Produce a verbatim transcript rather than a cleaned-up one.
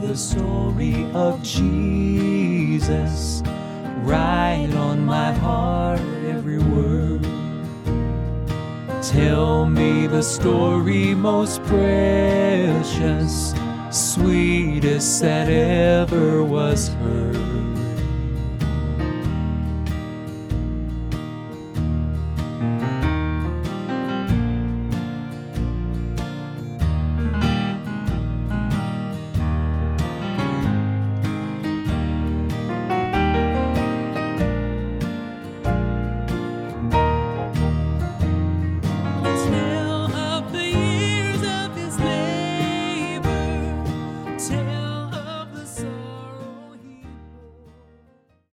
the story of Jesus. Write on my heart every word. Tell me the story most precious, sweetest that ever was heard.